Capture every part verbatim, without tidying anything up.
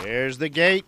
There's the gate.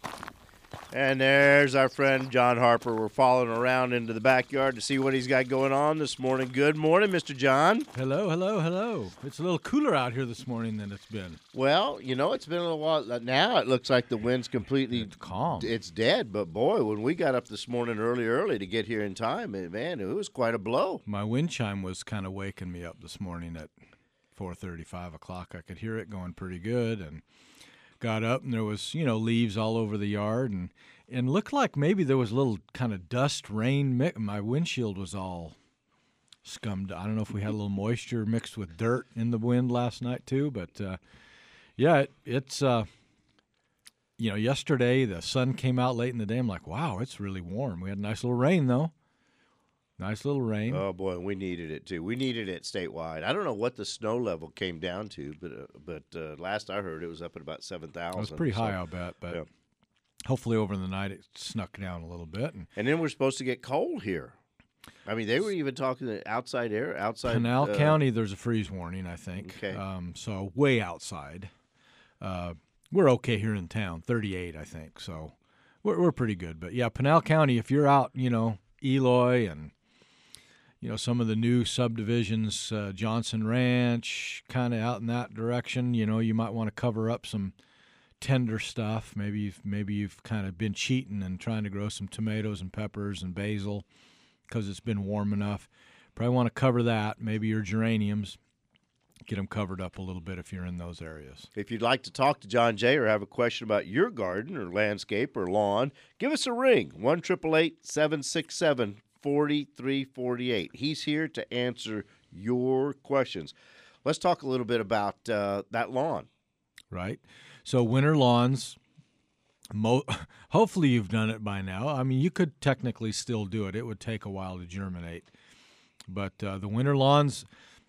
And there's our friend John Harper. We're following around into the backyard to see what he's got going on this morning. Good morning, Mister John. Hello, hello, hello. It's a little cooler out here this morning than it's been. Well, you know, it's been a little while. Now it looks like the wind's completely It's calm. It's dead. But, boy, when we got up this morning early, early to get here in time, it, man, it was quite a blow. My wind chime was kind of waking me up this morning at four thirty, five o'clock. I could hear it going pretty good and got up, and there was, you know, leaves all over the yard, and and looked like maybe there was a little kind of dust rain. Mi- my windshield was all scummed. I don't know if we had a little moisture mixed with dirt in the wind last night too, but uh, yeah, it, it's uh, you know, yesterday the sun came out late in the day. I'm like, wow, it's really warm. We had a nice little rain though. Nice little rain. Oh, boy, we needed it, too. We needed it statewide. I don't know what the snow level came down to, but uh, but uh, last I heard it was up at about seven thousand. It was pretty so, high, I'll bet, but yeah. hopefully over the night it snuck down a little bit. And And then we're supposed to get cold here. I mean, they were even talking the outside air, outside. Pinal uh, County, there's a freeze warning, I think. Okay. Um, so way outside. Uh, we're okay here in town, thirty-eight, I think. So we're we're pretty good. But yeah, Pinal County, if you're out, you know, Eloy and you know, some of the new subdivisions, uh, Johnson Ranch, kind of out in that direction, you know, you might want to cover up some tender stuff. Maybe you've, maybe you've kind of been cheating and trying to grow some tomatoes and peppers and basil because it's been warm enough. Probably want to cover that. Maybe your geraniums, get them covered up a little bit if you're in those areas. If you'd like to talk to John Jay or have a question about your garden or landscape or lawn, give us a ring, one eight eight eight, seven six seven, four three four eight. He's here to answer your questions. Let's talk a little bit about uh, that lawn. Right. So winter lawns, mo- hopefully you've done it by now. I mean, you could technically still do it. It would take a while to germinate. But uh, the winter lawns,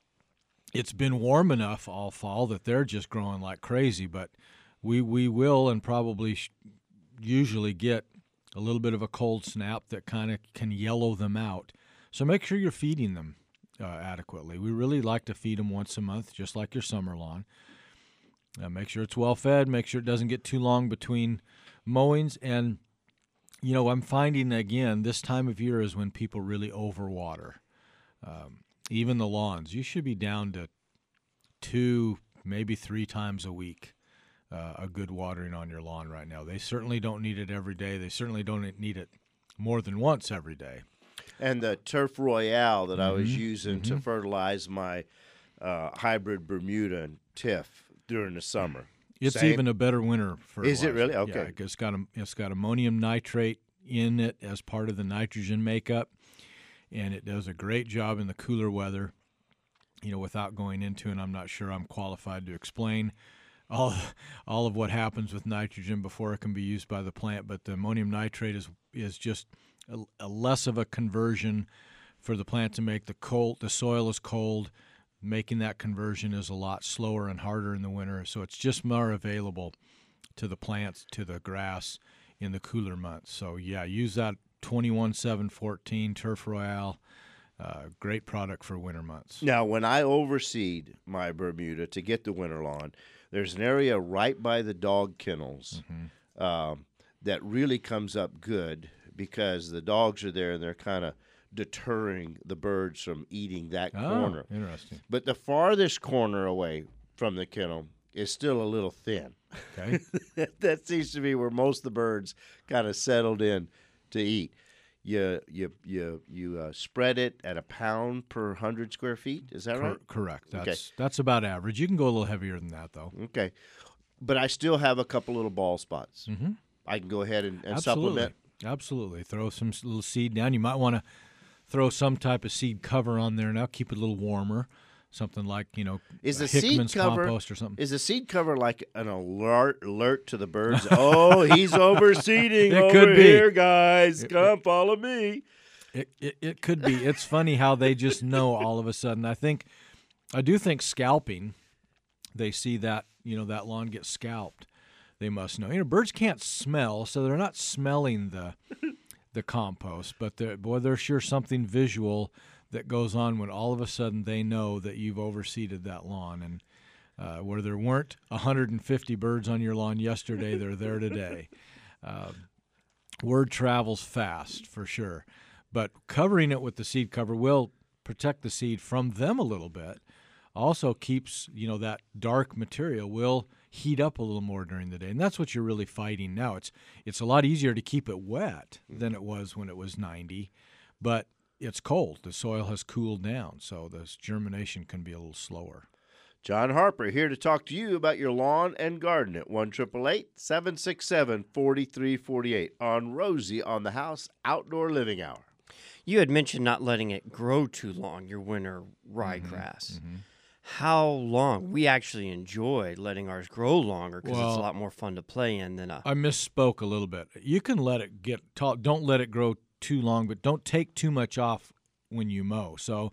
it's been warm enough all fall that they're just growing like crazy. But we, we will and probably sh- usually get a little bit of a cold snap that kind of can yellow them out. So make sure you're feeding them uh, adequately. We really like to feed them once a month, just like your summer lawn. Uh, make sure it's well fed. Make sure it doesn't get too long between mowings. And, you know, I'm finding, again, this time of year is when people really overwater. Um, even the lawns. You should be down to two, maybe three times a week. Uh, a good watering on your lawn right now. They certainly don't need it every day. They certainly don't need it more than once every day. And the Turf Royale that Mm-hmm. I was using mm-hmm. to fertilize my uh, hybrid Bermuda and Tiff during the summer. It's Same. even a better winter fertilizer. Is it really? Okay. Yeah, it's got a, it's got ammonium nitrate in it as part of the nitrogen makeup, and it does a great job in the cooler weather. You know, without going into, and I'm not sure I'm qualified to explain all all of what happens with nitrogen before it can be used by the plant, but the ammonium nitrate is is just a, a less of a conversion for the plant to make. The cold, the soil is cold, making that conversion is a lot slower and harder in the winter, so it's just more available to the plants, to the grass in the cooler months. So yeah, use that twenty-one seven fourteen Turf Royale. Uh, great product for winter months. Now, when I overseed my Bermuda to get the winter lawn, there's an area right by the dog kennels Mm-hmm. um, that really comes up good because the dogs are there and they're kind of deterring the birds from eating that Oh, corner. interesting. But the farthest corner away from the kennel is still a little thin. Okay. That seems to be where most of the birds kind of settled in to eat. You you you you uh, spread it at a pound per hundred square feet. Is that Cor- right? correct. That's Okay. that's about average. You can go a little heavier than that, though. Okay, but I still have a couple little ball spots. Mm-hmm. I can go ahead and, and Absolutely. supplement. Absolutely. Throw some s- little seed down. You might want to throw some type of seed cover on there now. Keep it a little warmer. Something like, you know, Is a the seed Hickman's cover compost or something. Is the seed cover like an alert alert to the birds? Oh, he's overseeding It over could be. here, guys. It- Come follow me. It, it it could be. It's funny how they just know all of a sudden. I think, I do think scalping, they see that, you know, that lawn get scalped. They must know. You know, birds can't smell, so they're not smelling the the compost. But they're, boy, there's sure something visual that goes on when all of a sudden they know that you've overseeded that lawn. And Uh, where there weren't one hundred fifty birds on your lawn yesterday, they're there today. Uh, word travels fast, for sure. But covering it with the seed cover will protect the seed from them a little bit. Also keeps, you know, that dark material will heat up a little more during the day. And that's what you're really fighting now. It's it's a lot easier to keep it wet than it was when it was ninety, but it's cold. The soil has cooled down, so this germination can be a little slower. John Harper here to talk to you about your lawn and garden at one eight eight eight, seven six seven, four three four eight on Rosie on the House Outdoor Living Hour. You had mentioned not letting it grow too long, your winter ryegrass. Mm-hmm. How long? We actually enjoy letting ours grow longer because Well, it's a lot more fun to play in than a. I misspoke a little bit. You can let it get tall. Don't let it grow too long, but don't take too much off when you mow. So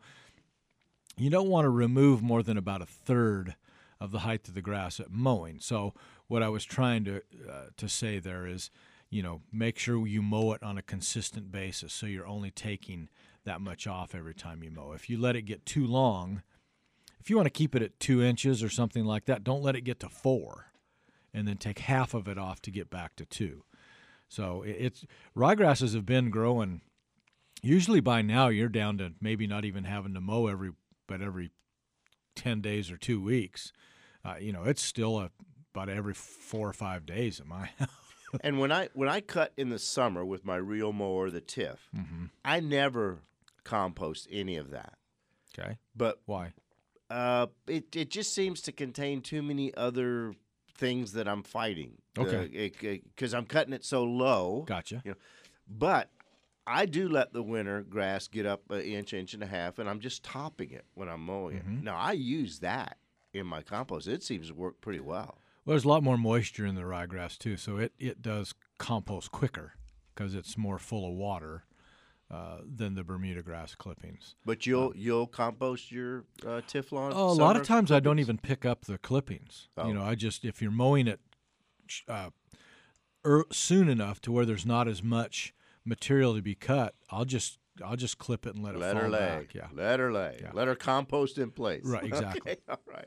you don't want to remove more than about a third of the height of the grass at mowing. So what I was trying to uh, to say there is, you know, make sure you mow it on a consistent basis so you're only taking that much off every time you mow. If you let it get too long, if you want to keep it at two inches or something like that, don't let it get to four and then take half of it off to get back to two. So it- it's ryegrasses have been growing. Usually by now you're down to maybe not even having to mow every but every ten days or two weeks. Uh, you know, it's still a, about every four or five days at my house. And when I when I cut in the summer with my reel mower, the Tiff, Mm-hmm. I never compost any of that. Okay. But Why? uh, it it just seems to contain too many other things that I'm fighting. Okay. Because I'm cutting it so low. Gotcha. You know, but I do let the winter grass get up an inch, inch and a half, and I'm just topping it when I'm mowing Mhm. it. Now, I use that in my compost. It seems to work pretty well. Well, there's a lot more moisture in the ryegrass too, so it, it does compost quicker because it's more full of water uh, than the Bermuda grass clippings. But you'll you'll compost your uh, Tiflon? Oh, a lot of summer times I don't clippings? even pick up the clippings. Oh. You know, I just if you're mowing it uh, er, soon enough to where there's not as much material to be cut, I'll just I'll just clip it and let it Let fall her lay. back. Yeah, Let her lay. Yeah. Let her compost in place. Right, exactly. Okay, all right.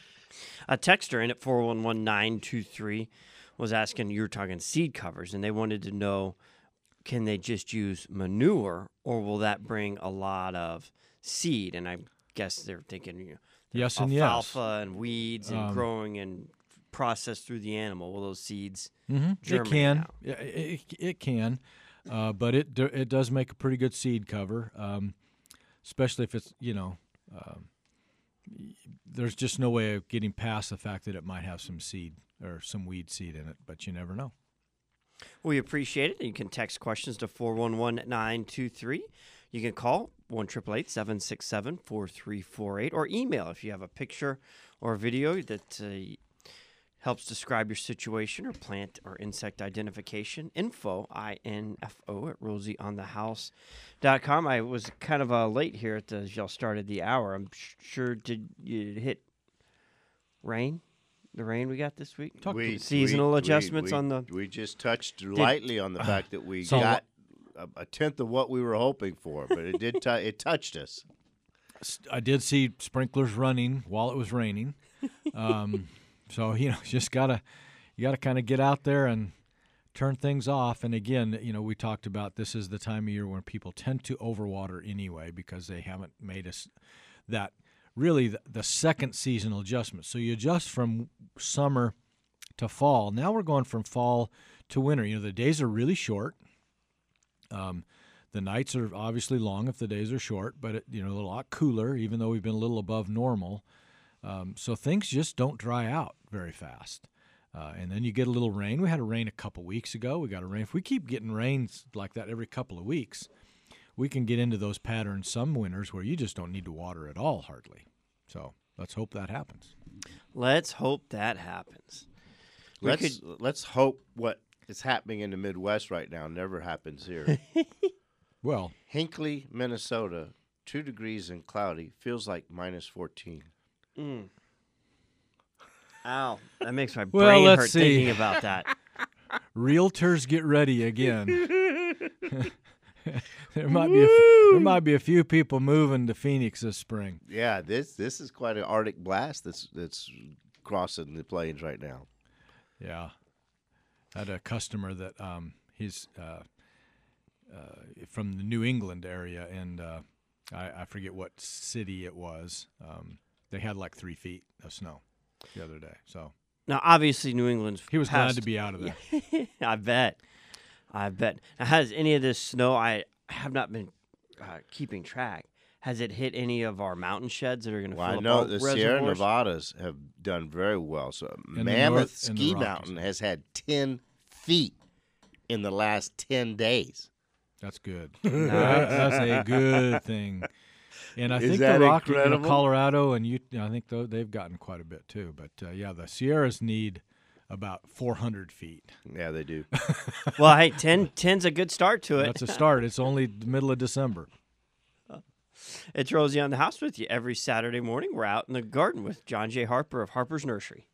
A texter in at four one one nine two three was asking, you were talking seed covers, and they wanted to know, can they just use manure, or will that bring a lot of seed? And I guess they're thinking, you know, yes and yes. alfalfa and weeds and Um, growing and processed through the animal. Will those seeds Mm-hmm. It germinate can. out? Yeah, it, it, it can, uh, but it do- it does make a pretty good seed cover, um, especially if it's you know. Um, y- there's just no way of getting past the fact that it might have some seed or some weed seed in it, but you never know. We appreciate it. You can text questions to four one one nine two three. You can call one eight eight eight, seven six seven, four three four eight or email if you have a picture or a video that uh, helps describe your situation or plant or insect identification. Info, I N F O, at rosie on the house dot com. I was kind of uh, late here at the, as y'all started the hour. I'm sh- sure, did you hit rain? The rain we got this week? Talk to We- Seasonal we- adjustments we- on the- We just touched lightly on the fact that we So- got a, a tenth of what we were hoping for, but it did. T- it touched us. S- I did see sprinklers running while it was raining, um, so you know, just gotta you gotta kind of get out there and turn things off. And again, you know, we talked about this is the time of year when people tend to overwater anyway because they haven't made us that really the, the second seasonal adjustment. So you adjust from summer to fall. Now we're going from fall to winter. You know, the days are really short. Um, the nights are obviously long if the days are short, but it, you know, a lot cooler, even though we've been a little above normal. Um, so things just don't dry out very fast. Uh, and then you get a little rain. We had a rain a couple weeks ago. We got a rain. If we keep getting rains like that every couple of weeks, we can get into those patterns some winters where you just don't need to water at all, hardly. So let's hope that happens. Let's hope that happens. We Let's could- let's hope what is happening in the Midwest right now never happens here. Well, Hinckley, Minnesota, two degrees and cloudy, feels like minus fourteen. Mm. Ow, that makes my Well, brain let's hurt see. thinking about that. realtors get ready again. there might be a f- there might be a few people moving to Phoenix this spring. Yeah, this this is quite an Arctic blast that's that's crossing the plains right now. Yeah, I had a customer that um, he's uh, uh, from the New England area, and uh, I, I forget what city it was. Um, they had like three feet of snow the other day, so Now, obviously, New England's he was past- glad to be out of there. I bet. I bet. Now, has any of this snow? I have not been uh, keeping track. Has it hit any of our mountain sheds that are going to Well, fill I up know our the Sierra reservoirs? Nevadas have done very well. So the Mammoth north and the Ski Rockies. Mountain has had ten feet in the last ten days. That's good. That- that's a good thing. And I Is think that the Rocky, you know, incredible? Colorado, and you, I think tho- they've gotten quite a bit too. But uh, yeah, the Sierras need about four hundred feet. Yeah, they do. Well, hey, ten, ten's a good start to it. That's a start. It's only the middle of December. It's Rosie on the House with you every Saturday morning. We're out in the garden with John J. Harper of Harper's Nursery.